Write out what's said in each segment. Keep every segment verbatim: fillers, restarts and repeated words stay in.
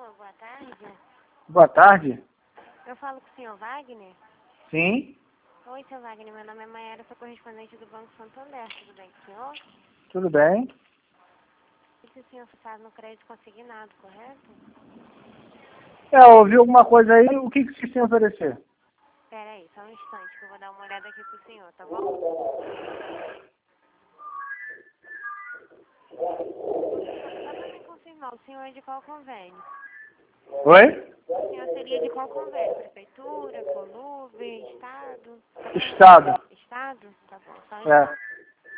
Alô, boa tarde. Boa tarde. Eu falo com o senhor Wagner? Sim, Oi, seu Wagner, meu nome é Mayara, sou correspondente do Banco Santander, tudo bem com o senhor? tudo bem. E se o senhor está no crédito consignado, correto? É, ouvi alguma coisa aí, o que que vocês têm a oferecer? Pera aí, só um instante que eu vou dar uma olhada aqui pro senhor, tá bom? Só pra me confirmar, o senhor é de qual convênio? Oi? O senhor seria de qual convênio? Prefeitura, Colube, Estado? Só pra me- Estado. Estado? Tá bom, só um É. instante.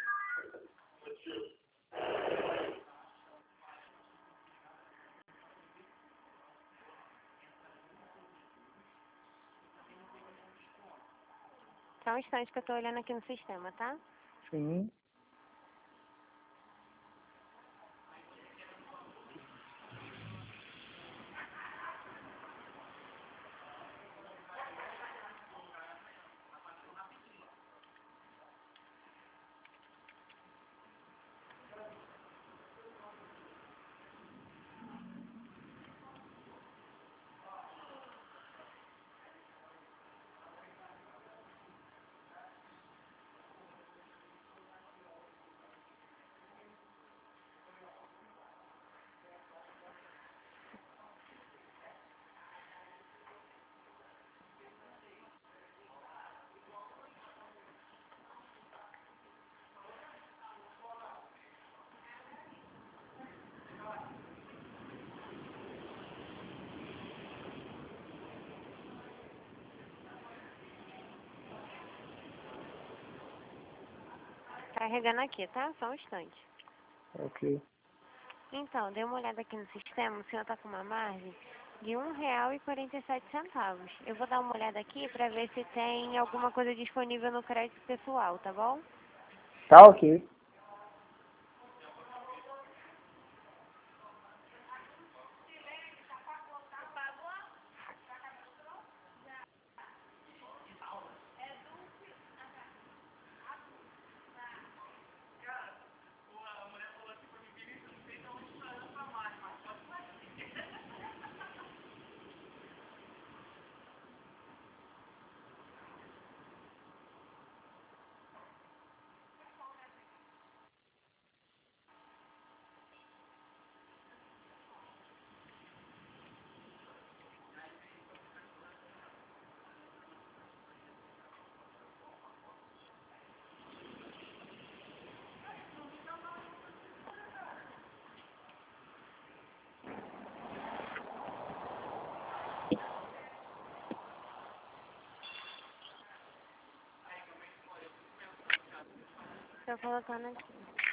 Só um instante que eu tô olhando aqui no sistema, tá? Sim. Carregando aqui, tá? Só um instante. Ok. Então, dei uma olhada aqui no sistema, o senhor tá com uma margem de um real e quarenta e sete centavos. Eu vou dar uma olhada aqui para ver se tem alguma coisa disponível no crédito pessoal, tá bom? Tá ok. Tô colocando aqui.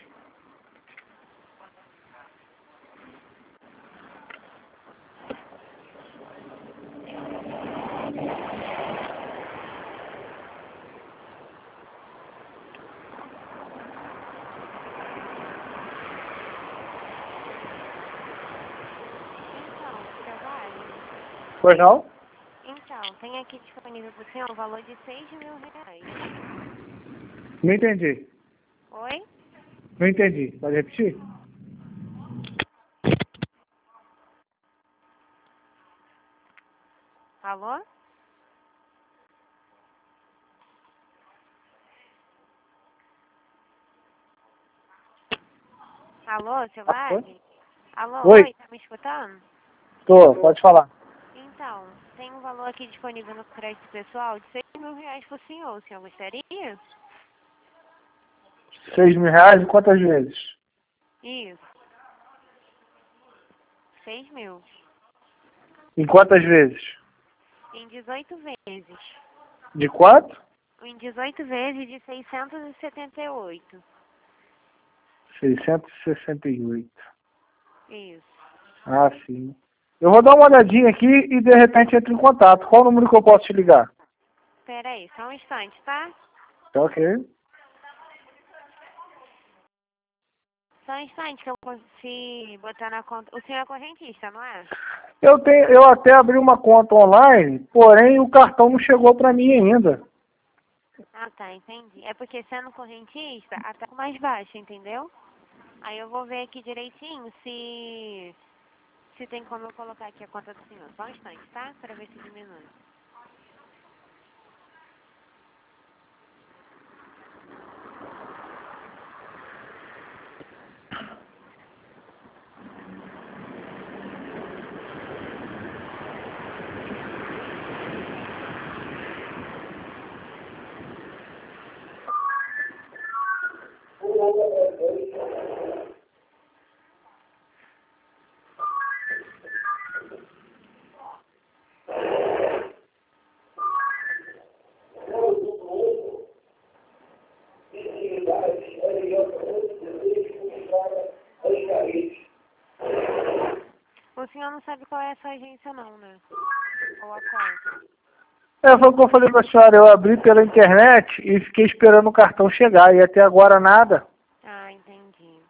Então, seu Wagner, Pois não? então, tem aqui disponível pro senhor o valor de seis mil reais. Não entendi. Oi? Não entendi. Pode repetir? Alô? Alô, seu Ah, oi? Wagner? Alô, Oi? oi, tá me escutando? Tô, pode falar. Então, tem um valor aqui disponível no crédito pessoal de seis mil reais pro senhor. O senhor gostaria? Seis mil reais e quantas vezes? Isso. Seis mil. Em quantas vezes? Em dezoito vezes. De quanto? Em dezoito vezes de seiscentos e setenta e oito. seiscentos e sessenta e oito. Isso. Ah, sim. Eu vou dar uma olhadinha aqui e de repente entro em contato. Qual o número que eu posso te ligar? Pera aí, só um instante, tá? Tá ok. Só um instante que eu consigo botar na conta. O senhor é correntista, não é? Eu, tenho, eu até abri uma conta online, porém o cartão não chegou para mim ainda. Ah, tá, entendi. É porque sendo correntista, a taxa é mais baixa, entendeu? Aí eu vou ver aqui direitinho se... se tem como eu colocar aqui a conta do senhor. Só um instante, tá? Para ver se diminui. O senhor não sabe qual é essa agência não, né? Ou a conta? É, foi o que eu falei pra senhora, eu abri pela internet e fiquei esperando o cartão chegar, e até agora nada. Ah, entendi.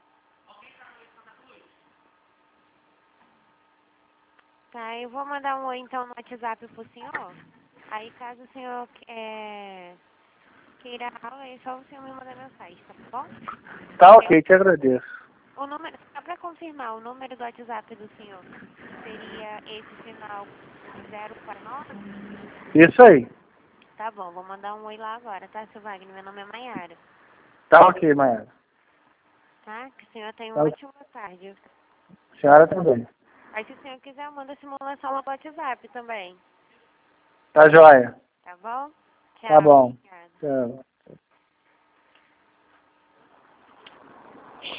Tá, eu vou mandar um oi então no WhatsApp pro senhor. Aí caso o senhor é, queira a aula, é só o senhor me mandar mensagem, tá bom? Tá ok, te agradeço. O número, só pra confirmar, o número do WhatsApp do senhor seria esse final zero quatro nove? Isso aí. Tá bom, vou mandar um oi lá agora, tá, seu Wagner? Meu nome é Maiara, Tá ok, Maia. tá? Que o senhor tenha Tá. uma ótima tarde. Senhora também. Aí se o senhor quiser, manda a simulação no WhatsApp também, Tá joia. tá bom? Tá Tchau, bom. obrigada. Tchau.